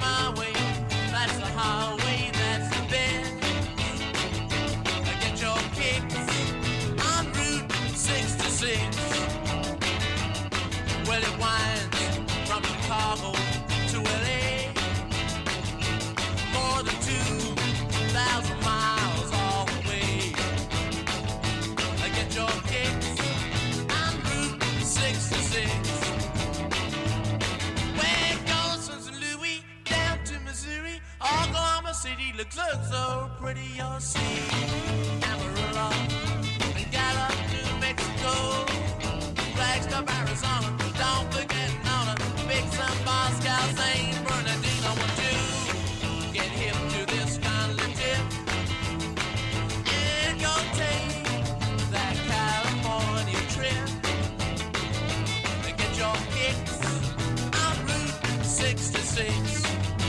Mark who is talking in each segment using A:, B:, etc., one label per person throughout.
A: highway, that's the highway, that's the best. Get your kicks on Route 66. Well, it winds from Chicago to LA, more than 2,000 miles all the way. Get your kicks on Route 66. Where it goes from St. Louis down to Missouri, Oklahoma City looks so pretty, you'll see. Amarillo and Gallup, New Mexico, Flagstaff, Arizona, don't forget Nona, Big Sun, Moscow, St. Bernardino. Want to get hip to this kind of tip and go take that California trip and get your kicks on Route 66.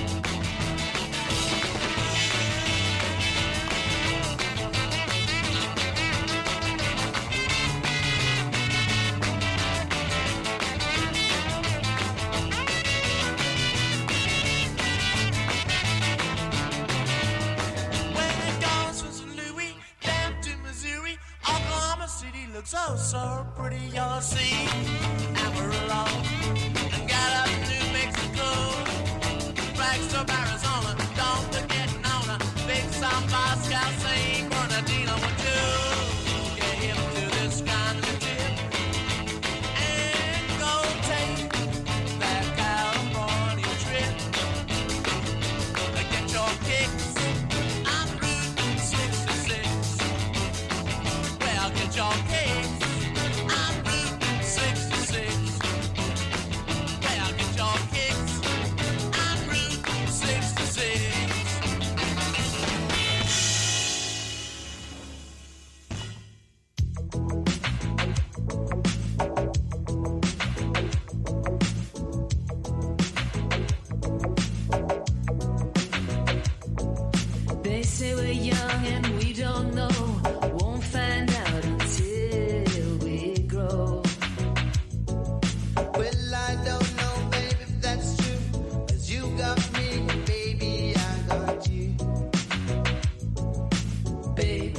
A: Looks so pretty, you'll see. Amarillo and Gallup, New Mexico, Flagstaff, Arizona, don't forget Nona, Big South, Moscow, St. Bernardino. Want to get hip to this kind of tip and go take that California trip. Get your kicks on Route 66. Well, get your kicks.
B: They say we're young and we don't know, won't find out until we grow.
C: Well, I don't know, baby, if that's true, 'cause you got me, baby, I got you.
B: Babe,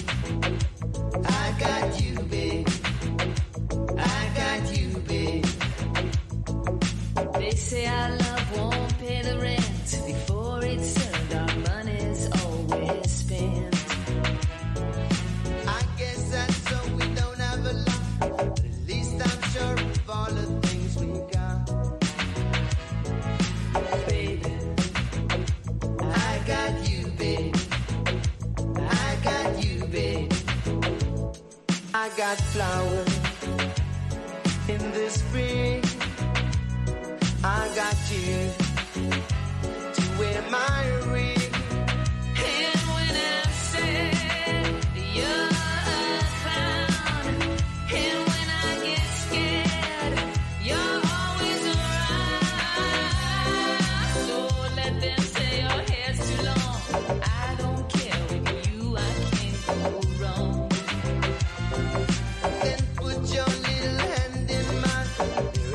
C: I got you, babe. I got you, babe.
B: they say our love won't pay the rent before it's earned, our money's always spent.
C: I guess that's so we don't have a lot, but at least I'm sure of all the things we got.
B: Baby,
C: I got you, babe. I got you, babe. I got flowers in the spring. I got you to wear my ring.
B: and when I say you're a clown, and when I get scared, you're always around. So let them say your hair's too long, I don't care, with you I can't go wrong.
C: Then put your little hand in mine.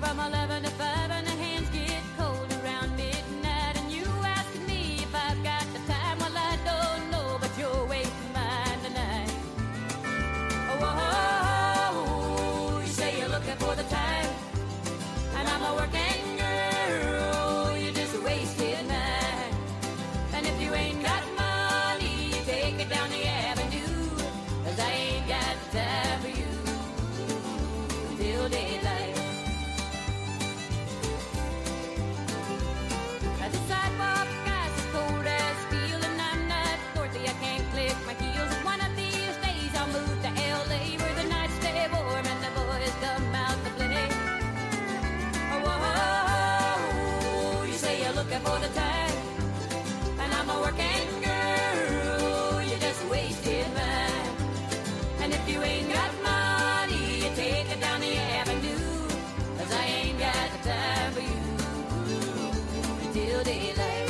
D: from 11 to 5 and the hands get cold around midnight. And you ask me if I've got the time. Well, I don't know, but you're wasting mine tonight. Oh, you say you're looking for the time, and I'm a working girl. You just wasted mine. And if you ain't got money, you take it down the avenue, 'cause I ain't got time for you till daylight. Now the sidewalk guy's as cold as steel, and I'm not Dorothy, I can't click my heels. One of these days I'll move to L.A., where the nights stay warm and the boys come out to play. Oh, you say you're looking for the time, and I'm a working girl. You just wasted mine. And if you ain't got money, you take it down the avenue, 'cause I ain't got the time for you till daylight.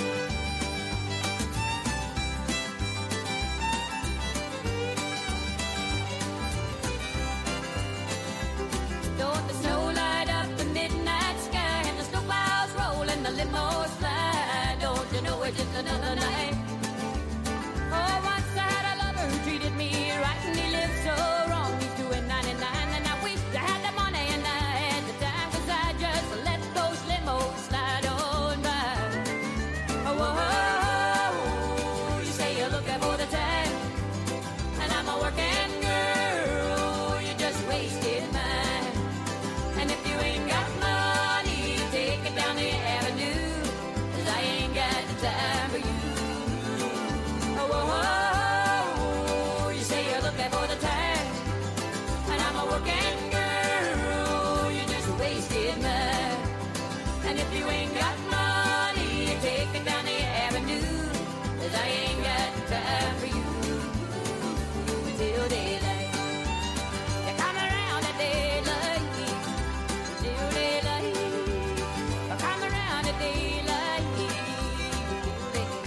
D: Don't the snow light up the midnight sky, and the snow clouds roll and the limos fly? Don't you know it's just another night? Oh, once I had a lover who treated me right, and he lived so wrong. He's doing 99, and I wish I had the money and I had the time, 'cause I just let those limos slide on by. Oh, you say you're looking for the time, and I'm a working girl. You just wasted mine. And if you ain't got money, take it down the avenue, 'cause I ain't got the time for you. Oh, you say you're looking for the time, and I'm a working girl. You just wasted mine. And if you ain't got money, take it down the avenue, 'cause I ain't got time for you till daylight. You come around at daylight, till daylight. You come around at daylight, till daylight.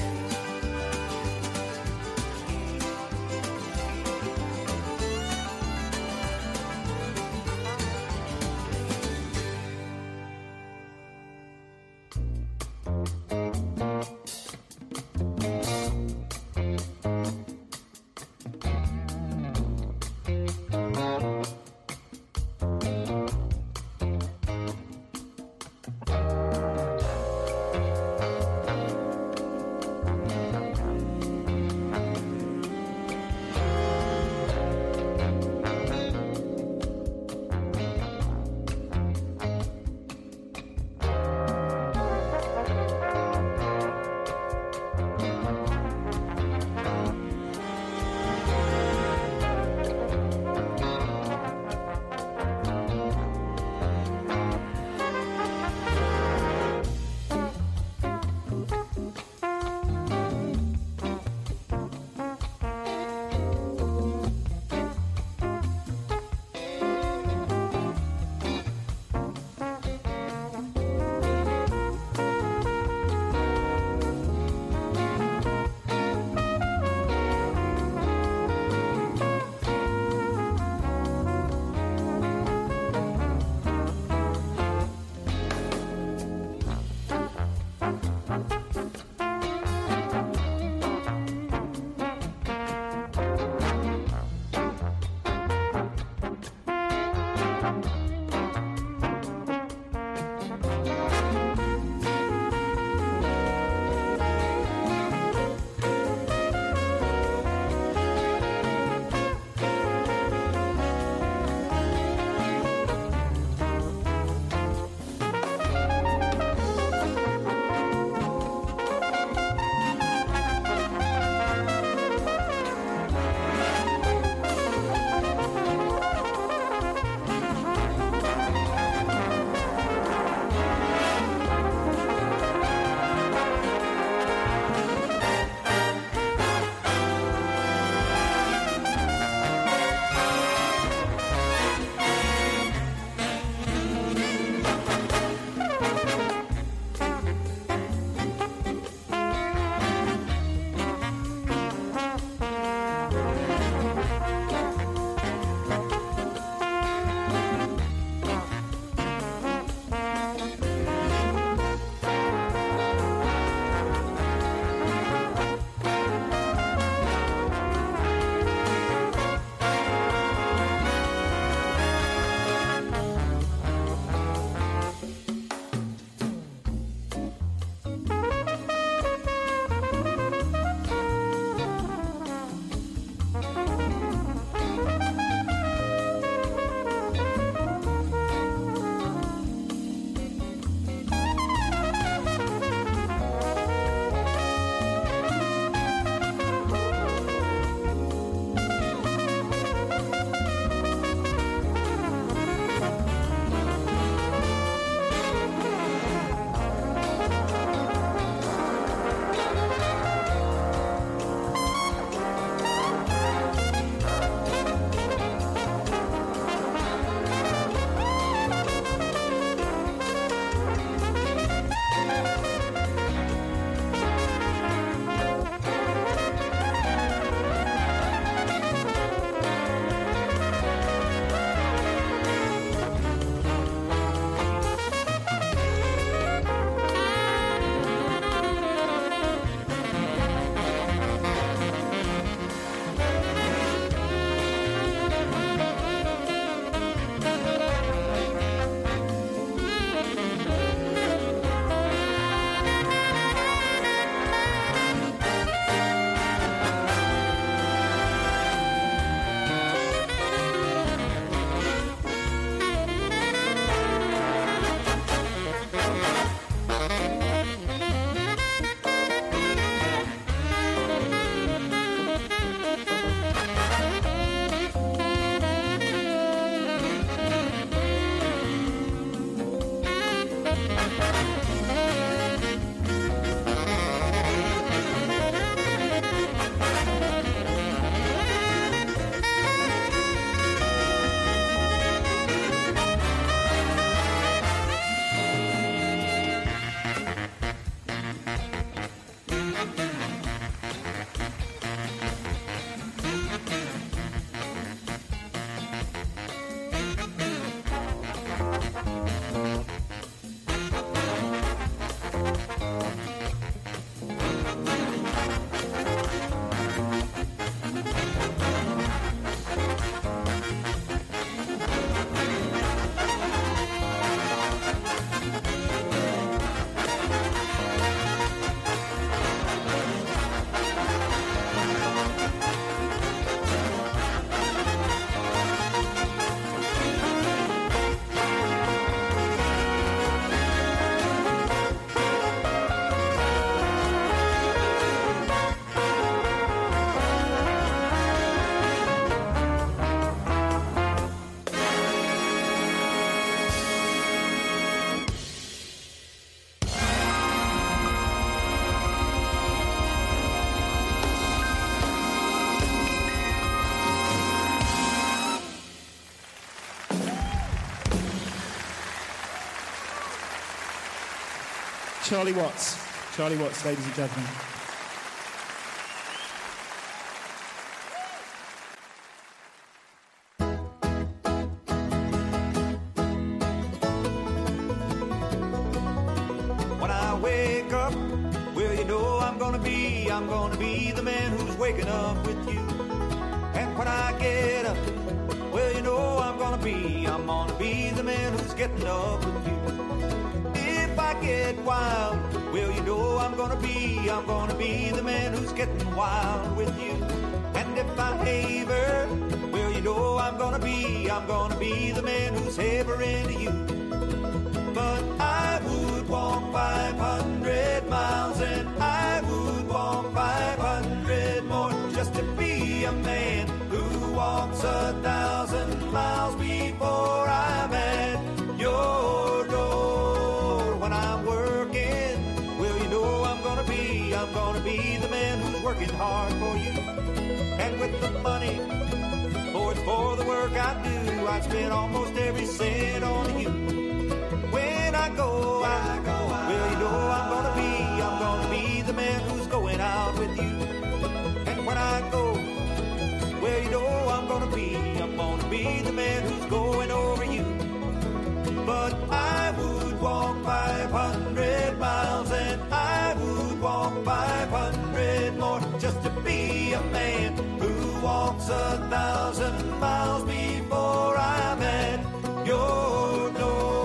E: Charlie Watts. Charlie Watts, ladies and gentlemen.
F: When I wake up, well, you know I'm gonna be the man who's waking up with you. And when I get up, well, you know I'm gonna be the man who's getting up with you. If I get wild, well, you know I'm gonna be the man who's getting wild with you. And if I haver, well, you know I'm gonna be the man who's havering to you. But I would walk 500 miles and I would walk 500 more just to be a man who walks 1,000 miles before I'm at your door. When I'm working, well, you know I'm gonna be the man who's working hard for you. And with the money, for the work I do, I'd spend almost every cent on you. When I go out, well, you know I'm gonna be the man who's going out with you. And when I go, well, you know I'm gonna be the man who's going over you. But I would walk 500 miles and I would walk 500 more just to be a man who walks 1,000 miles before I'm at your door.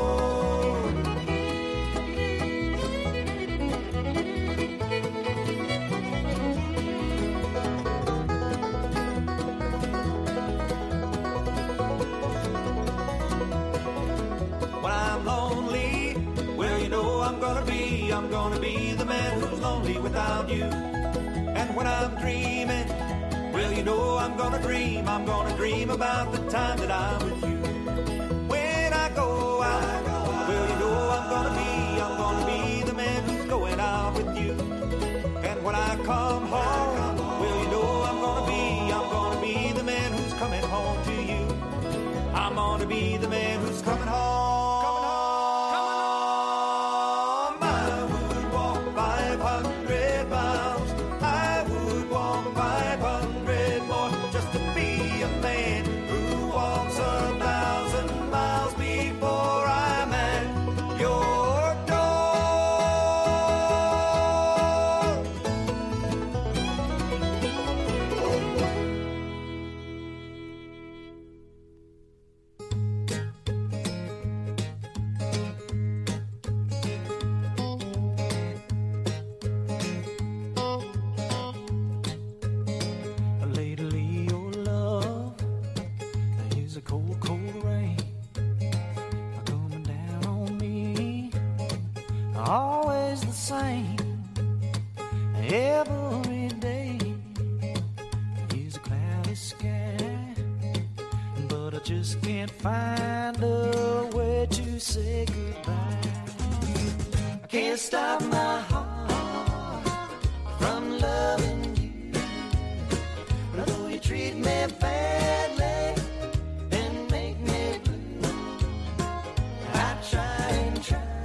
F: When I'm lonely, well, you know I'm gonna be the man who's lonely without you. And when I'm dreaming, well, you know I'm gonna dream about the time that I'm with you. When I go out, well, you know I'm gonna be the man who's going out with you. And when I come home, well, you know I'm gonna be the man who's coming home to you. I'm gonna be the man who's coming home. I would walk 500 miles. I would walk 500 more just to be a man who walks 1,000 miles before I'm at your door. Lately your love is a cold, cold rain coming down on me. Always the same every day is a cloudy sky, but I just can't find a way to say goodbye. I can't stop my heart from loving you. I know you treat me badly and make me blue. I try and try,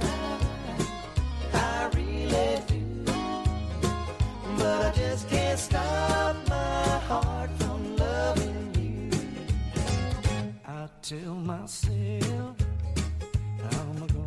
F: I really do, but I just can't stop my heart from loving you. I tell myself I'm gonna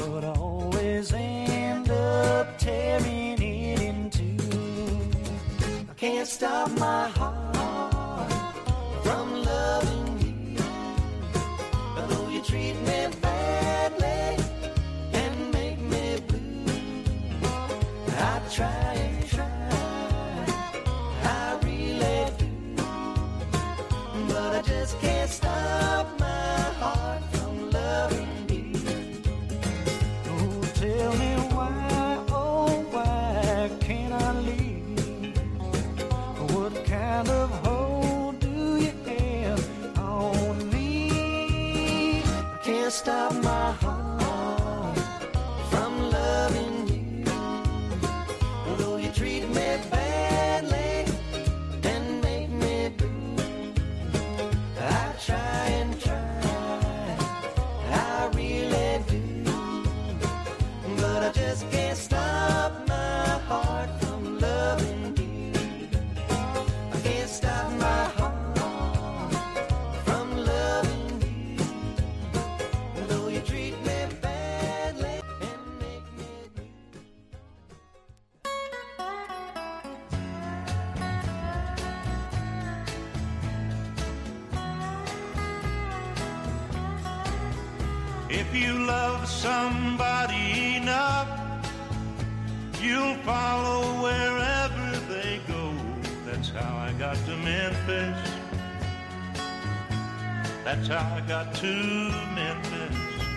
F: but I always end up tearing it in two. I can't stop my heart from loving you, although you treat me badly and make me blue. I try and try, I really do, but I just can't stop my heart from loving you. Oh, tell me why, oh, why can't I leave? What kind of hold do you have on me? I can't stop my heart from loving you, although you treat me badly and make me blue. I try and try, I really do, but I just can't stop my heart from loving you. I can't stop my heart from loving you, though you treat me badly and make me blue.
G: If you love somebody enough, you'll follow wherever they go. That's how I got to Memphis. That's how I got to Memphis.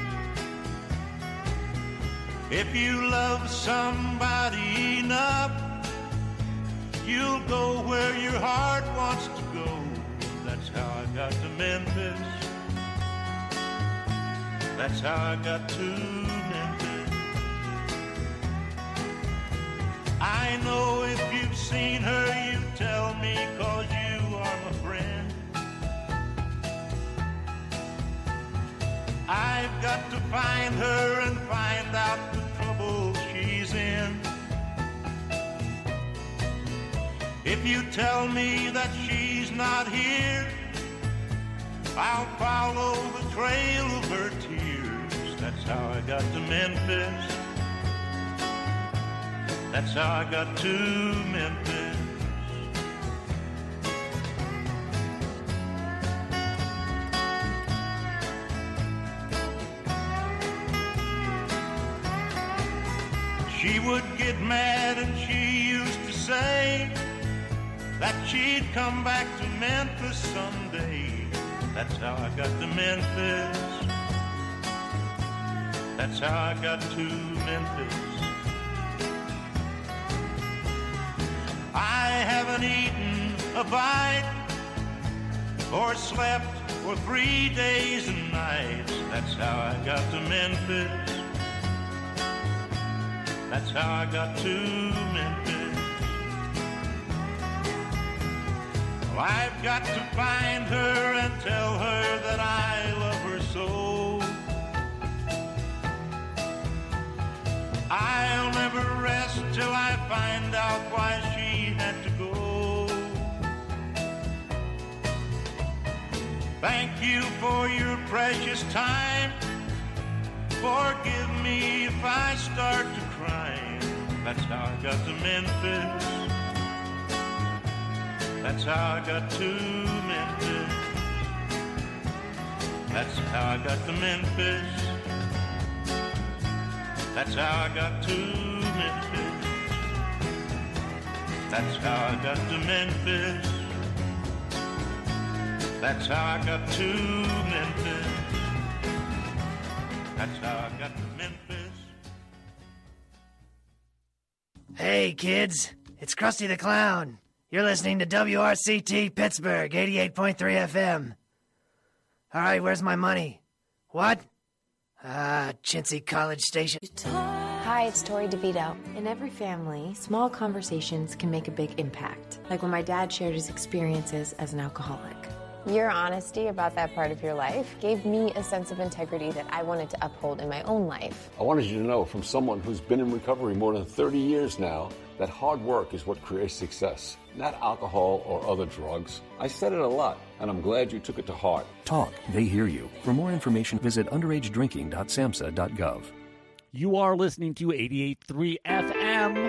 G: If you love somebody enough, you'll go where your heart wants to go. That's how I got to Memphis. That's how I got to Memphis. I know if you've seen her, you tell me, 'cause you are my friend. I've got to find her and find out the trouble she's in. If you tell me that she's not here, I'll follow the trail of her tears. That's how I got to Memphis. That's how I got to Memphis. She would get mad and she used to say that she'd come back to Memphis someday. That's how I got to Memphis. That's how I got to Memphis. I haven't eaten a bite or slept for 3 days and nights. That's how I got to Memphis. That's how I got to Memphis. Well, I've got to find her and tell her that I love her so. I'll never rest till I find out why she had to go. Thank you for your precious time. Forgive me if I start to cry. That's how I got to Memphis. That's how I got to Memphis. That's how I got to Memphis. That's how I got to Memphis. That's how I got to Memphis. That's how I got to Memphis. That's how I got to Memphis.
H: Hey, kids. It's Krusty the Clown. You're listening to WRCT Pittsburgh, 88.3 FM. All right, where's my money? What? Chintzy College Station.
I: Hi, it's Tori DeVito. In every family, small conversations can make a big impact. Like when my dad shared his experiences as an alcoholic.
J: Your honesty about that part of your life gave me a sense of integrity that I wanted to uphold in my own life.
K: I wanted you to know, from someone who's been in recovery more than 30 years now, that hard work is what creates success, not alcohol or other drugs. I said it a lot, and I'm glad you took it to heart.
L: Talk. They hear you. For more information, visit underagedrinking.samhsa.gov. You are listening to 88.3 FM,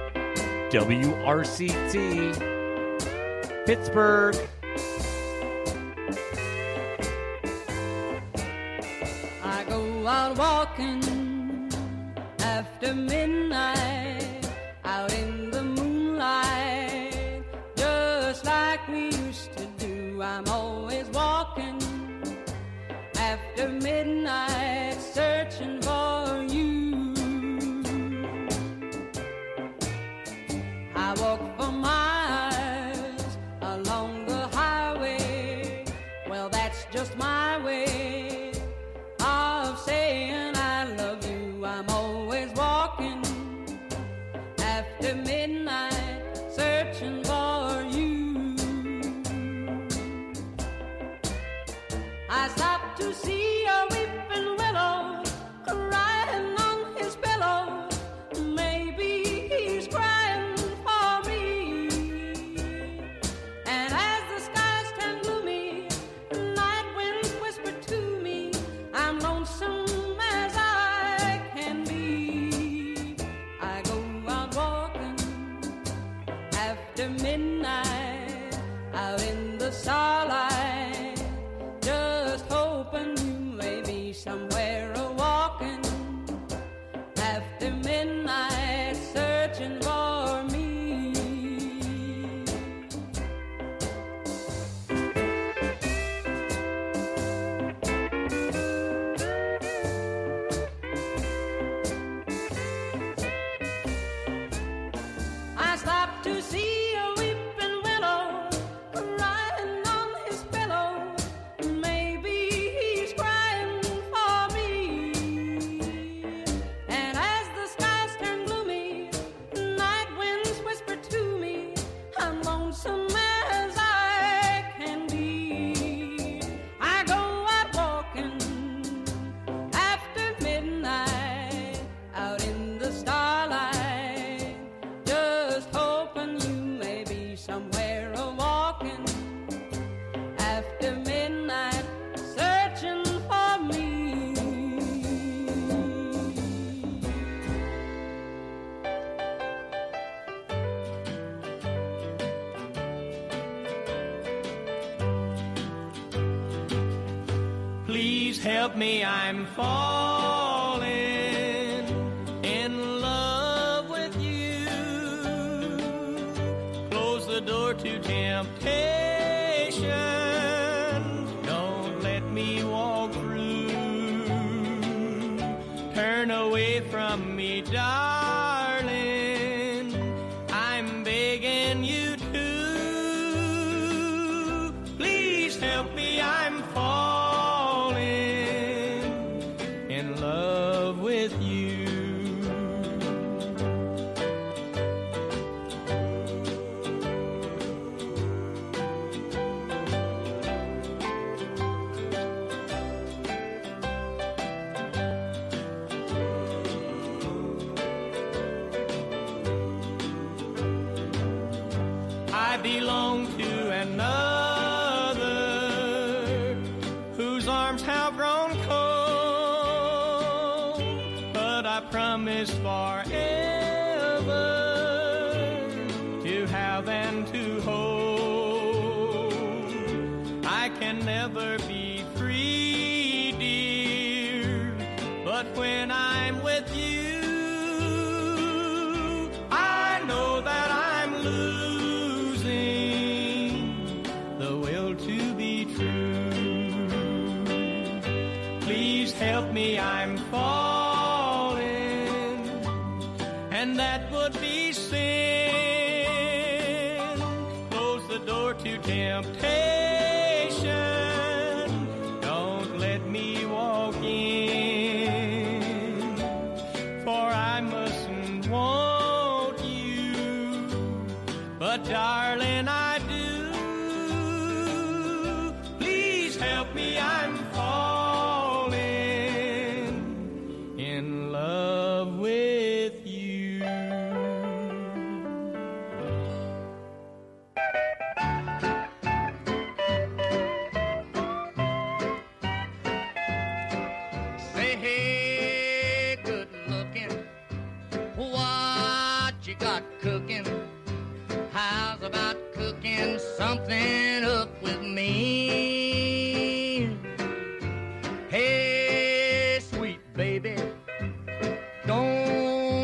L: WRCT, Pittsburgh.
D: I go out walking after midnight, out in the moonlight, just like we used to do. I'm always walking after midnight, searching for you. I walk for miles along the highway. Well, that's just my way of saying I love you. I'm always walking after midnight, searching for you. I stopped to see a weeping willow crying on his pillow. Maybe he's crying for me. And as the skies turn gloomy, night winds whisper to me, I'm lonesome as I can be. I go out walking after midnight, out in the starlight, just hoping you may be somewhere a-walking after midnight, searching for me. I stopped to see a weeping willow crying on his pillow. Maybe he's crying for me. And as the skies turn gloomy, night winds whisper to me, I'm lonesome as I can be. I go out walking after midnight, out in the starlight, just hoping you may be somewhere a-walking after midnight, searching for me.
M: Please help me, I'm falling in love with you. Close the door to temptation. Don't let me walk through. Turn away from me, darling. I'm begging you to. Please help me, I'm falling in love with you. I belong to another whose arms have grown cold, but I promise forever to have and to hold. I can never be free, dear, but when I'm with you, I know that I'm losing the will to be true. Please help me, I'm falling, and that would be sin. Close the door to temptation. Don't let me walk in, for I mustn't want you, but darling, I do. Please help me, I'm falling in love with you.
A: Say, hey, good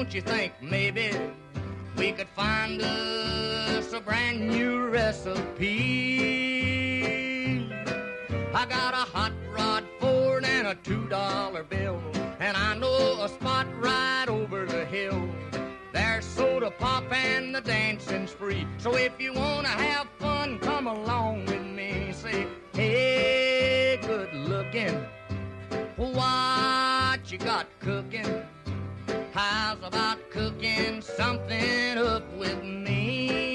N: don't you think maybe we could find us a brand new recipe? I got a hot rod Ford and a $2 bill, and I know a spot right over the hill. There's soda pop and the dancing's free. So if you wanna have fun, come along with me. Say, hey, good looking, what you got cooking? How's about cooking something up with me?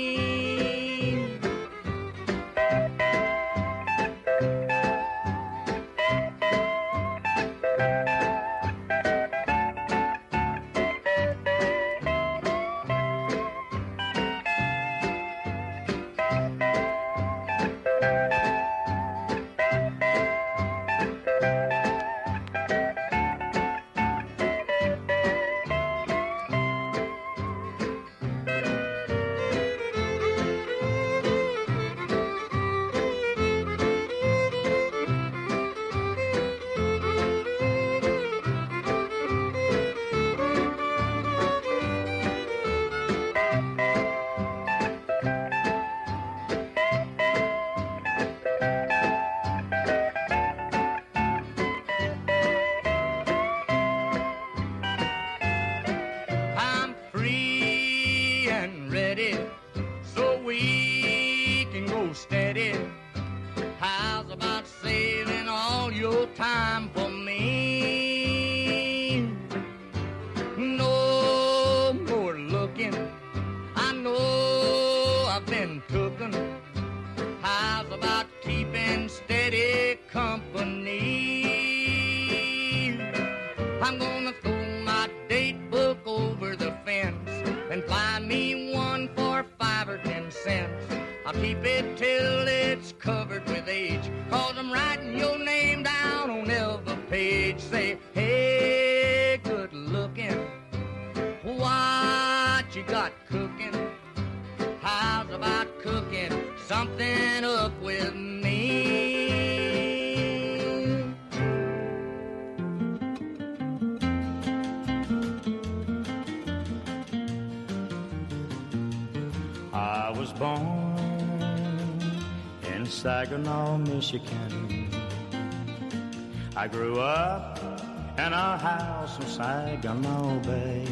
M: Saginaw, Michigan. I grew up in a house in Saginaw Bay.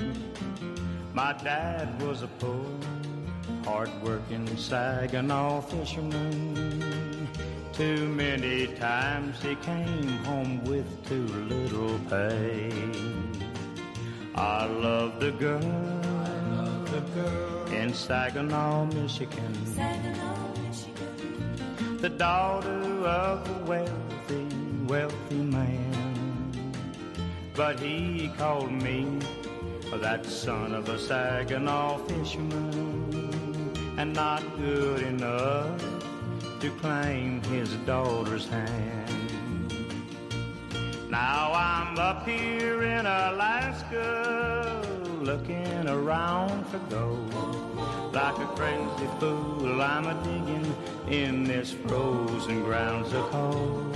M: My dad was a poor, hard-working Saginaw fisherman. Too many times he came home with too little pay. I love the girl, in Saginaw, Michigan. The daughter of a wealthy, wealthy man. But he called me that son of a Saginaw fisherman, and not good enough to claim his daughter's hand. Now I'm up here in Alaska, looking around for gold. Like a crazy fool, I'm a-digging in this frozen ground so cold.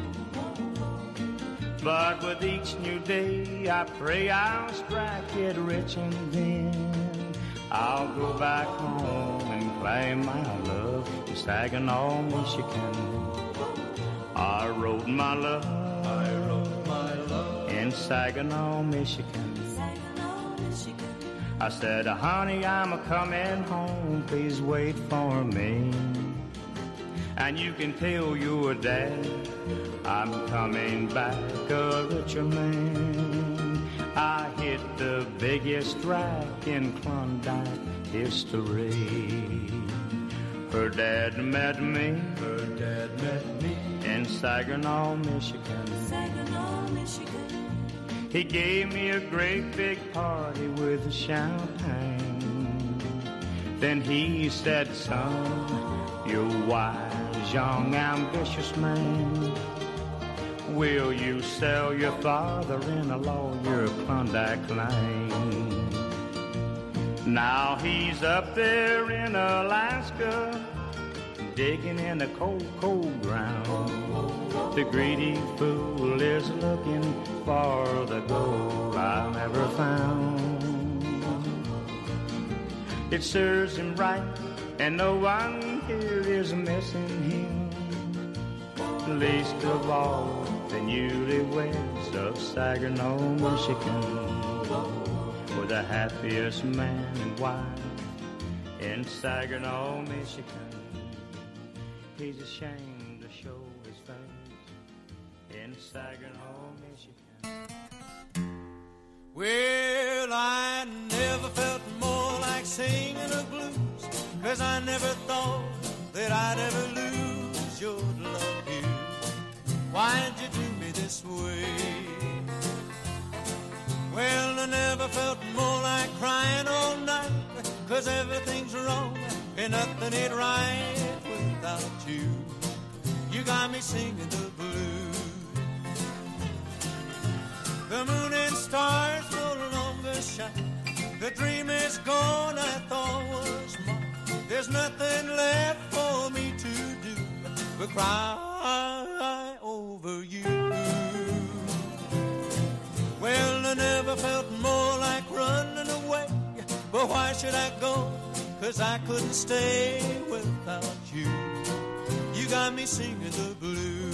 M: But with each new day, I pray I'll strike it rich, and then I'll go back home and claim my love in Saginaw, Michigan. I wrote my love in Saginaw, Michigan. I said, honey, I'm a-coming home, please wait for me. And you can tell your dad I'm coming back a richer man. I hit the biggest rack in Klondike history. Her dad met me in Saginaw, Michigan. He gave me a great big party with champagne. Then he said, son, you're a wise, young, ambitious man. Will you sell your father-in-law your Klondike claim? Now he's up there in Alaska, digging in the cold, cold ground. The greedy fool is looking for the gold I never found. it serves him right, and no one here is missing him. Least of all the newlyweds of Saginaw, Michigan, were the happiest man and wife in Saginaw, Michigan. He's ashamed to show his face in Saginaw, Michigan.
A: Well, I never felt more like singing the blues, 'cause I never thought that I'd ever lose your love here. Why'd you do me this way? Well, I never felt more like crying all night, 'cause everything's wrong and nothing ain't right without you. You got me singing the blues. The moon and stars no longer shine. The dream is gone I thought was mine. There's nothing left for me to do but cry over you. Well, I never felt more like running away, but why should I go? 'Cause I couldn't stay without you. You got me singing the blues.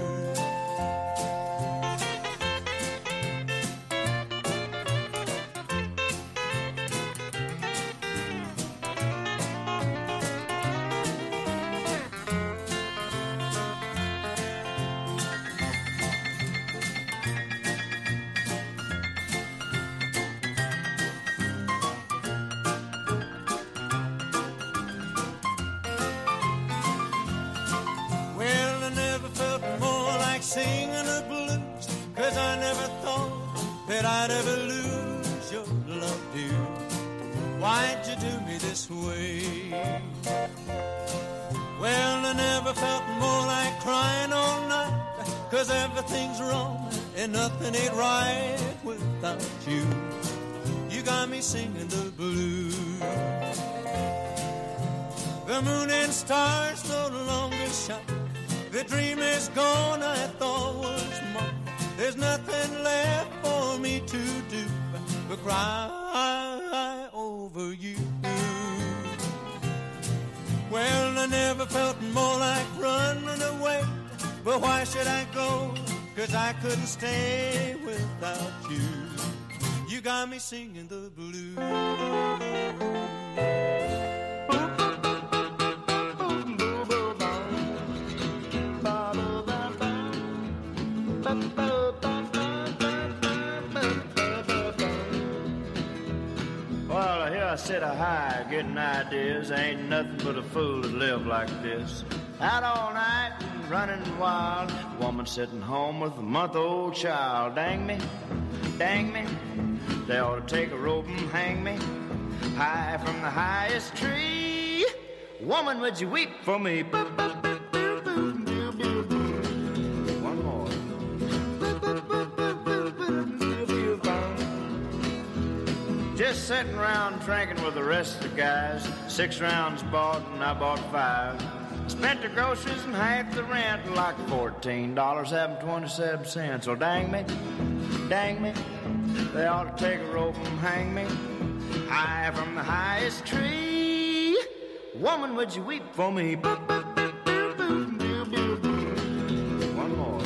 A: Singing the blues, 'cause I never thought that I'd ever lose your love, dear. Why'd you do me this way? Well, I never felt more like crying all night, 'cause everything's wrong and nothing ain't right without you. You got me singing the blues. The moon and stars no longer shine. The dream is gone I thought was mine. There's nothing left for me to do but cry over you. Well, I never felt more like running away, but why should I go? 'Cause I couldn't stay without you. You got me singing the blues.
M: Well, I hear I sit a high, getting ideas. Ain't nothing but a fool to live like this. Out all night and running wild. Woman sitting home with a month-old child. Dang me, dang me. They ought to take a rope and hang me high from the highest tree. Woman, would you weep for me? One more. Just sitting around drinking with the rest of the guys. 6 rounds bought and I bought 5. Spent the groceries and half the rent, like $14, having 27 cents. So dang me, they ought to take a rope and hang me high from the highest tree. Woman, would you weep for me? One more.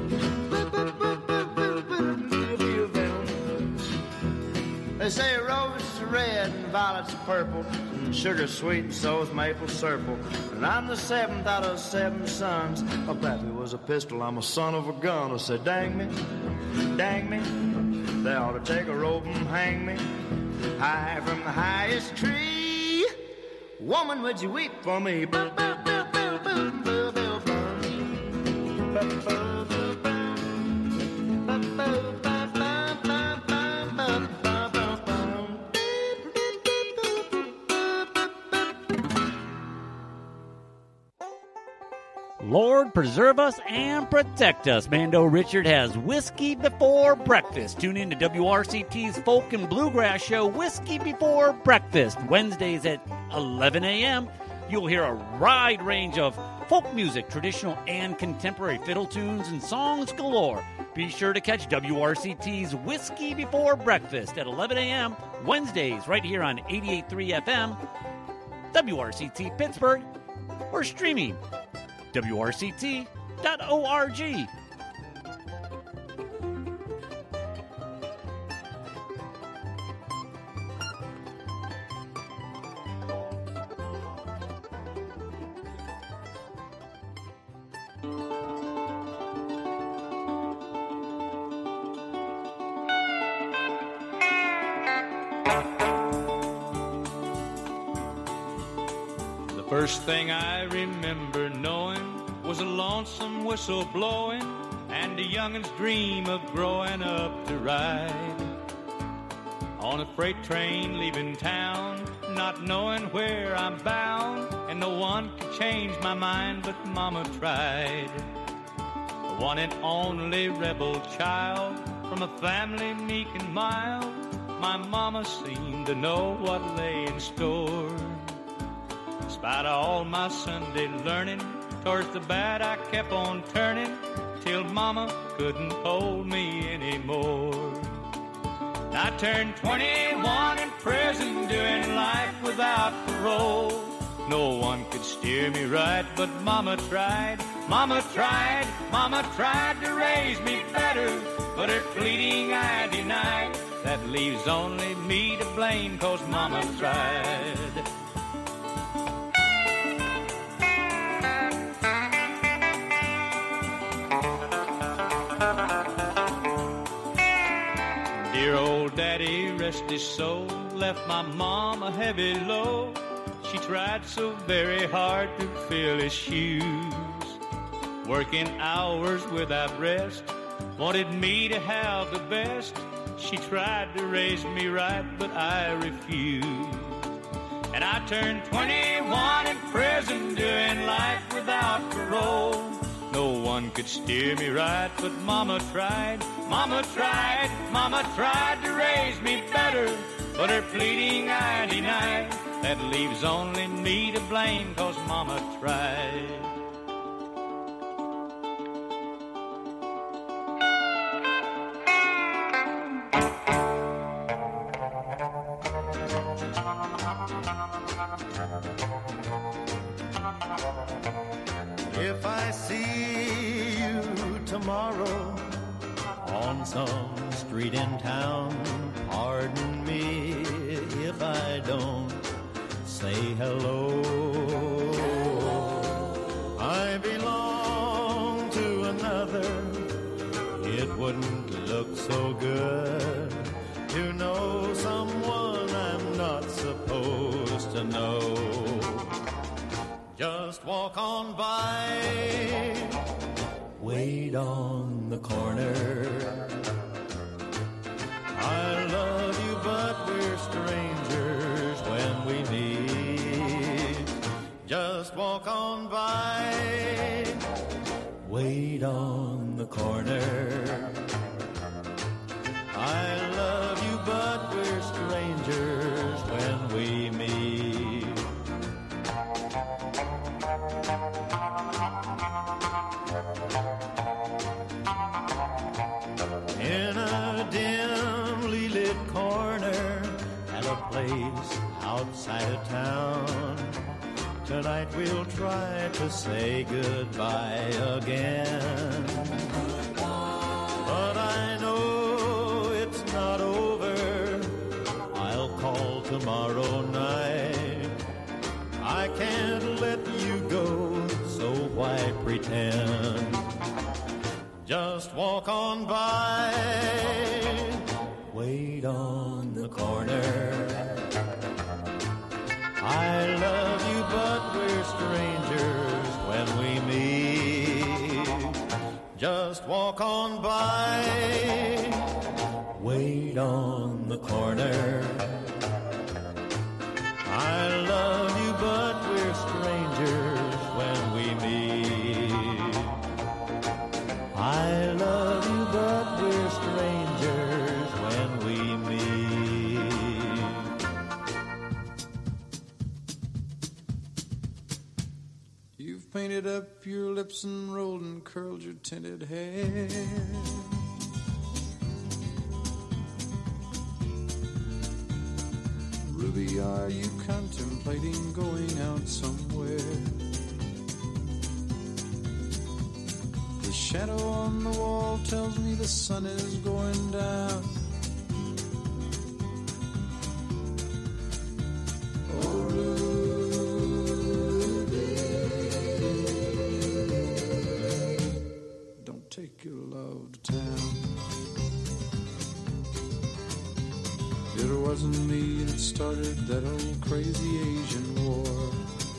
M: They say roses are red and violets are purple, and sugar's sweet and so is maple syrup. And I'm the 7th out of 7 sons. My pappy was a pistol, I'm a son of a gun. I said, dang me, they ought to take a rope and hang me high from the highest tree. Woman, would you weep for me?
L: Lord preserve us and protect us. Mando Richard has Whiskey Before Breakfast. Tune in to WRCT's Folk and Bluegrass show, Whiskey Before Breakfast. Wednesdays at 11 a.m. You'll hear a wide range of folk music, traditional and contemporary fiddle tunes, and songs galore. Be sure to catch WRCT's Whiskey Before Breakfast at 11 a.m. Wednesdays right here on 88.3 FM, WRCT Pittsburgh, or streaming WRCT.org.
M: First thing I remember knowing was a lonesome whistle blowing and a youngin's dream of growing up to ride on a freight train leaving town, not knowing where I'm bound, and no one could change my mind but Mama tried. The one and only rebel child from a family meek and mild, my Mama seemed to know what lay in store. Despite all my Sunday learning, towards the bad I kept on turning, till Mama couldn't hold me anymore. I turned 21 in prison, doing life without parole. No one could steer me right, but Mama tried, Mama tried, Mama tried to raise me better, but her pleading I denied. That leaves only me to blame, 'cause Mama tried. Dear old daddy, rest his soul, left my mom a heavy load. She tried so very hard to fill his shoes, working hours without rest, wanted me to have the best. She tried to raise me right, but I refused. And I turned 21 in prison, doing life without parole. No one could steer me right, but Mama tried, Mama tried, Mama tried to raise me better, but her pleading I denied. That leaves only me to blame, 'cause Mama tried.
O: If I see you tomorrow on some street in town, pardon me if I don't say hello. I belong to another. It wouldn't look so good to know someone I'm not supposed to know. Just walk on by, wait on the corner. I love you, but we're strangers when we meet. Just walk on by, wait on the corner. I love you, but we're strangers when we meet. In a dimly lit corner at a place outside of town, tonight we'll try to say goodbye again. But I know it's not over. I'll call tomorrow night. I can't let you go, so why pretend? Just walk on by, wait on the corner. I love you, but we're strangers when we meet. Just walk on by, wait on the corner. I love you, but we're strangers when we meet. I love you, but we're strangers when we meet.
P: You've painted up your lips and rolled and curled your tinted hair. Baby, are you contemplating going out somewhere? The shadow on the wall tells me the sun is going down. Oh, Ruby, don't take your love to town. It wasn't me that started that old crazy Asian war,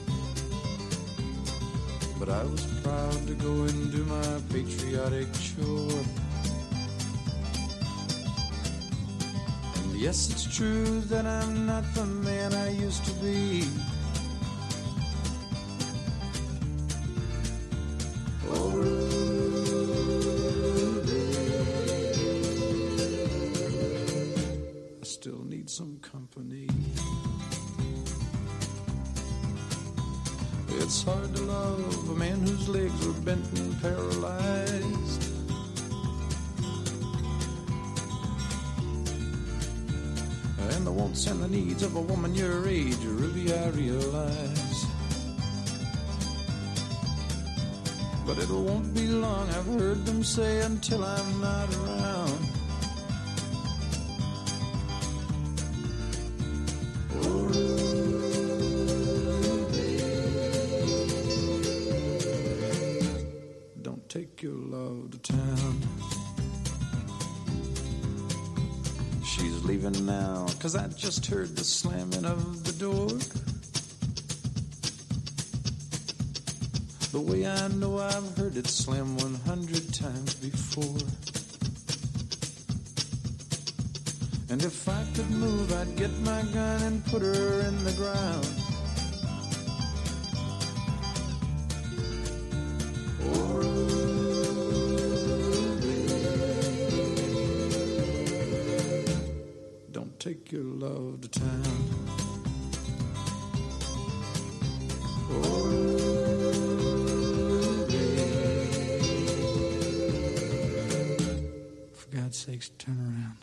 P: but I was proud to go and do my patriotic chore. And yes, it's true that I'm not the man I used to be. Oh, I still need some company. It's hard to love a man whose legs are bent and paralyzed. And the wants and the needs of a woman your age, Ruby, I realize. But it won't be long, I've heard them say, until I'm not around. Take your love to town. She's leaving now, 'cause I just heard the slamming of the door. The way I know I've heard it slam 100 times before. And if I could move, I'd get my gun and put her in the ground. Take your love to town. Oh, for God's sakes, turn around.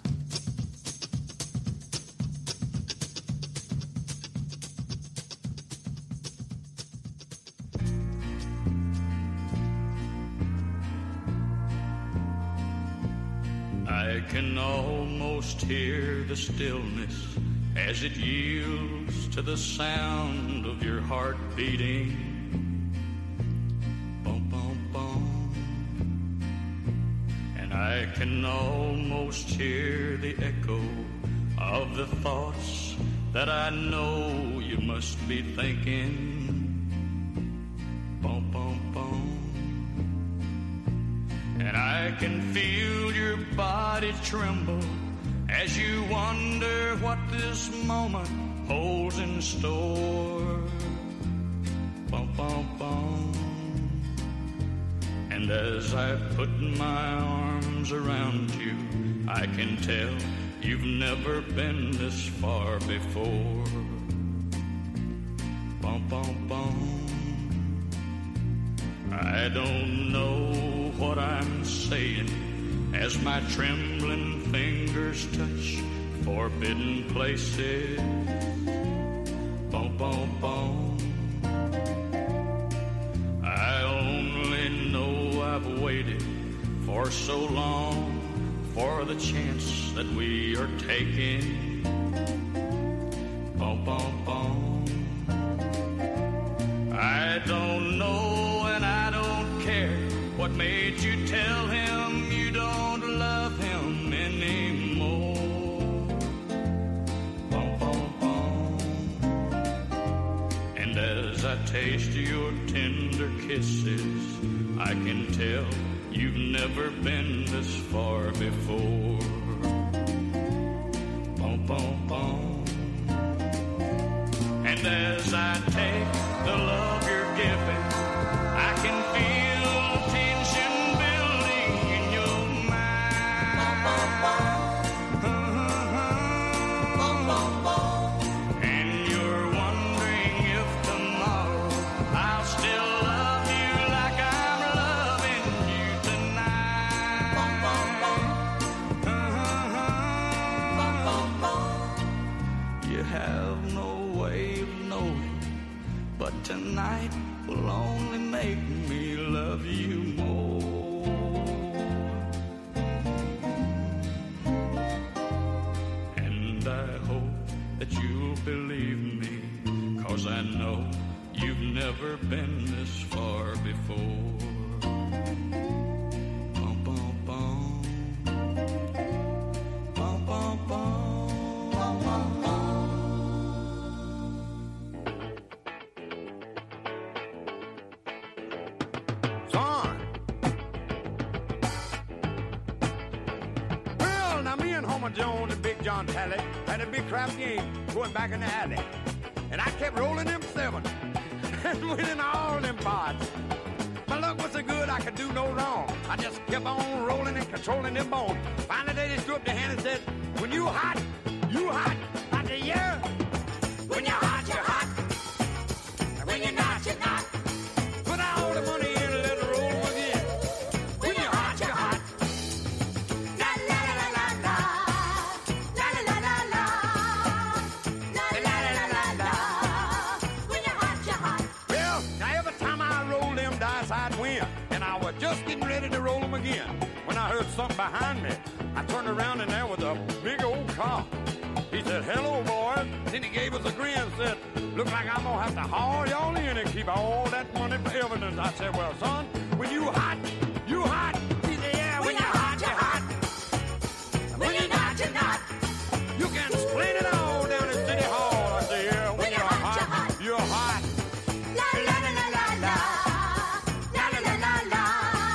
Q: I can almost hear the stillness as it yields to the sound of your heart beating. Bum, bum, bum. And I can almost hear the echo of the thoughts that I know you must be thinking. Bum, bum, bum. And I can feel your body tremble as you wonder what this moment holds in store. Bum, bum, bum. And as I put my arms around you, I can tell you've never been this far before. Bum, bum, bum. I don't know what I'm saying as my trembling fingers touch forbidden places. Bum, bum, bum. I only know I've waited for so long for the chance that we are taking. Bum, bum, bum. I don't know and I don't care what made you tell him you don't love him anymore. Bum, bum, bum. And as I taste your tender kisses, I can tell you've never been this far before. Bum, bum, bum. And as I take the love you're giving, I can feel tension building in your mind. And you're wondering if tomorrow I'll still love you like I'm loving you tonight. You have no tonight will only make me love you more. And I hope that you'll believe me, 'cause I know you've never been this far before. Bum, bum, bum. Bum, bum, bum. Bum, bum, bum.
R: Son. Well, now me and Homer Jones and Big John Talley had a big crap game going back in the alley. And I kept rolling them 7 and winning all them pots. My luck was so good I could do no wrong. I just kept on rolling and controlling them bones. Finally they just threw up their hand and said, when you hot, you hot. I said, yeah. When you're hot, you're hot. And when you're not, you're not. Put all the money in and let it roll again. When you're hot, you're hot. La la la la la la. La la la la la. La la la la la. When you're hot, you're hot. Well, now every time I roll them dice, I'd win. And I was just getting ready to roll them again when I heard something behind me. I turned around and there was a big old car. He said, hello, boys. Then he gave us a grin and said, look like I'm going to have to haul y'all in and keep all that money for evidence. I said, well, son, when you hot, you hot. He said, yeah, when you're hot, you're hot. When you're not, you're not. You can explain it all down at City Hall. I said, yeah, when you're hot, you're hot. La la la la la la. La la la la la.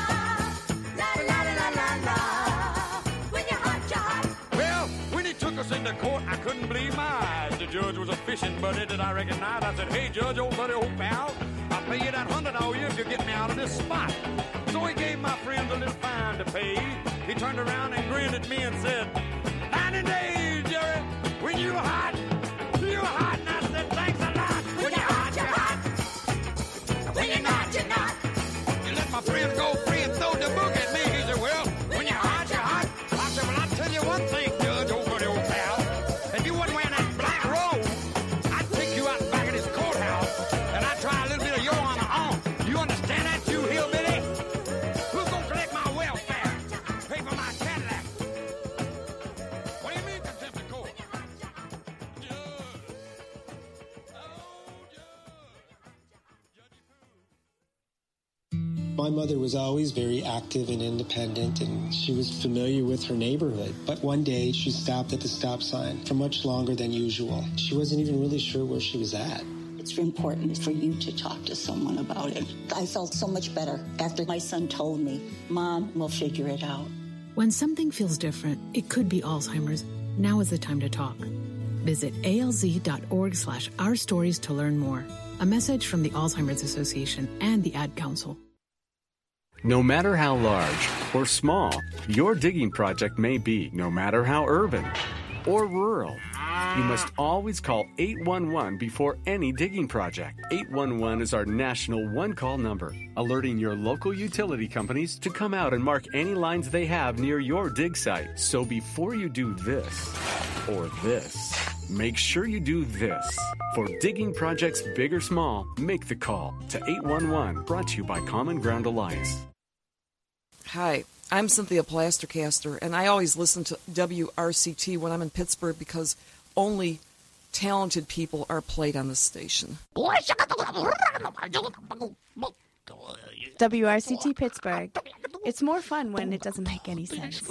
R: La la la la la la. When you're hot, you're hot. Well, when he took us into court, I couldn't believe my eyes. The judge was a fishing buddy that I recognized. I said, hey, judge, old buddy, old pal, I'll pay you that $100 a year if you get me out of this spot. So he gave my friends a little fine to pay. He turned around and grinned at me and said, 90 days, Jerry, when you're hot, you're hot. And I said, thanks a lot. When you're hot, you're hot. When you're not, you're not. You let my friends go free and throw the book at me. He said, well, when you're hot, you're hot. I said, well, I'll tell you one thing, Judge, old buddy, old pal. If you wasn't wearing that black robe, I'd take you out back of this courthouse and I'd try a little bit of your honor on. You understand that, you hillbilly? Who's gonna collect my welfare? Pay for my Cadillac? What do you mean, contempt of court?
S: My mother was always very active and independent, and she was familiar with her neighborhood. But one day, she stopped at the stop sign for much longer than usual. She wasn't even really sure where she was at.
T: It's important for you to talk to someone about it. I felt so much better after my son told me, Mom, we'll figure it out.
U: When something feels different, it could be Alzheimer's. Now is the time to talk. Visit alz.org/ourstories to learn more. A message from the Alzheimer's Association and the Ad Council.
V: No matter how large or small your digging project may be, no matter how urban or rural, you must always call 811 before any digging project. 811 is our national one-call number, alerting your local utility companies to come out and mark any lines they have near your dig site. So before you do this or this, make sure you do this. For digging projects big or small, make the call to 811, brought to you by Common Ground Alliance.
W: Hi, I'm Cynthia Plastercaster, and I always listen to WRCT when I'm in Pittsburgh because only talented people are played on this station.
X: WRCT Pittsburgh. It's more fun when it doesn't make any sense.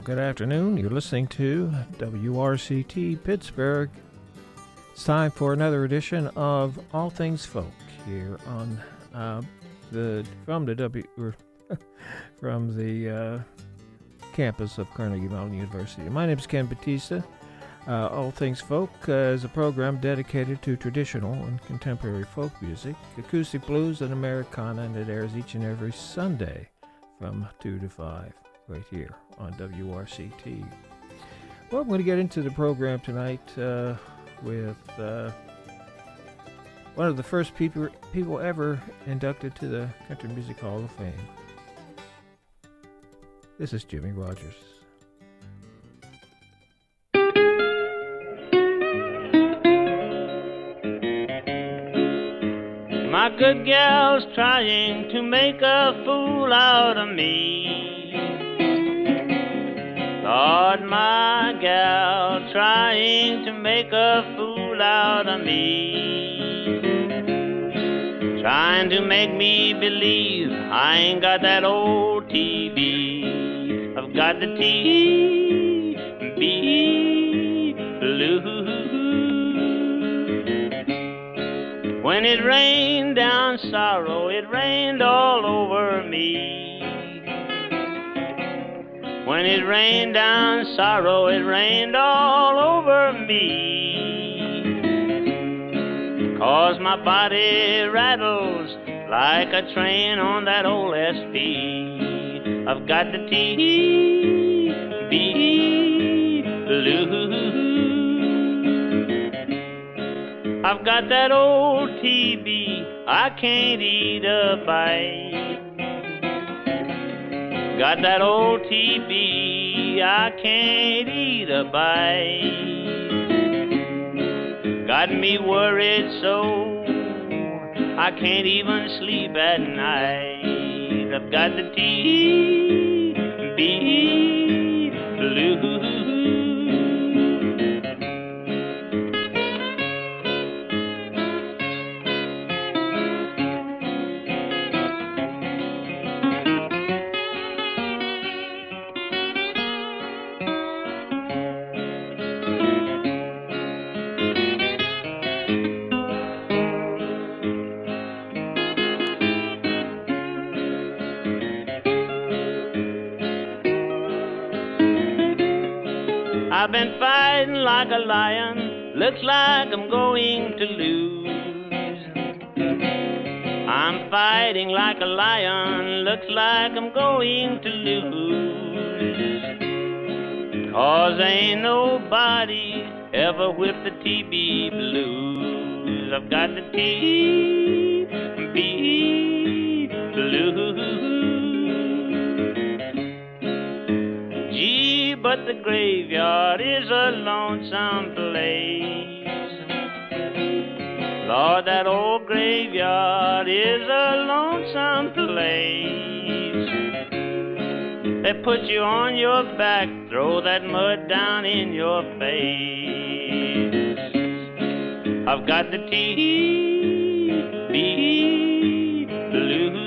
B: good afternoon. You're listening to WRCT Pittsburgh. It's time for another edition of All Things Folk here on from the campus of Carnegie Mellon University. My name is Ken Batista. All Things Folk is a program dedicated to traditional and contemporary folk music, acoustic blues, and Americana, and it airs each and every Sunday from 2 to 5 right here on WRCT. Well, I'm going to get into the program tonight with one of the first people ever inducted to the Country Music Hall of Fame. This is Jimmie Rodgers.
C: My good gal's trying to make a fool out of me. Lord, my gal trying to make a fool out of me. Trying to make me believe I ain't got that old TV. I've got the TB blues. When it rained down sorrow, it rained all over me. When it rained down sorrow, it rained all over me. 'Cause my body rattles like a train on that old SP. I've got the TB blues. I've got that old TB, I can't eat a bite. Got that old TB, I can't eat a bite. Got me worried so, I can't even sleep at night. I've got the TB blues. I've been fighting like a lion, looks like I'm going to lose. I'm fighting like a lion, looks like I'm going to lose. 'Cause ain't nobody ever whipped the TB blues. I've got the TB blues. But the graveyard is a lonesome place. Lord, that old graveyard is a lonesome place. They put you on your back, throw that mud down in your face. I've got the TB blues.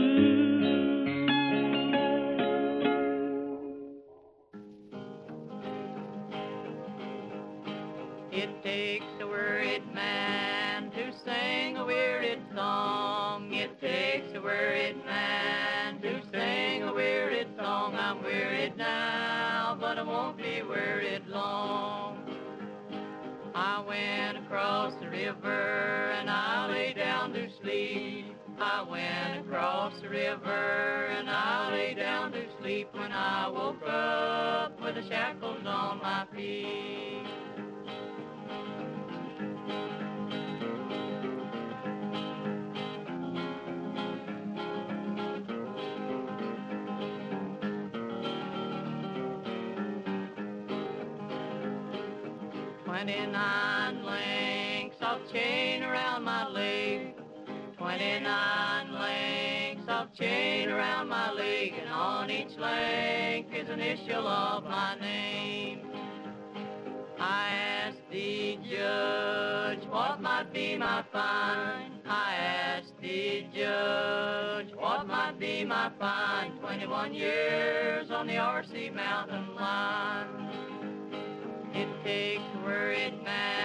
E: It takes a worried man to sing a wearied song. It takes a worried man to sing a wearied song. I'm wearied now, but I won't be worried long. I went across the river and I lay down to sleep. I went across the river and I lay down to sleep. When I woke up with the shackles on my feet. "29 links of chain around my leg, 29 links of chain around my leg, and on each link is an initial of my name. I asked the judge what might be my fine? I asked the judge, what might be my fine? 21 years on the RC mountain line. It takes a worried man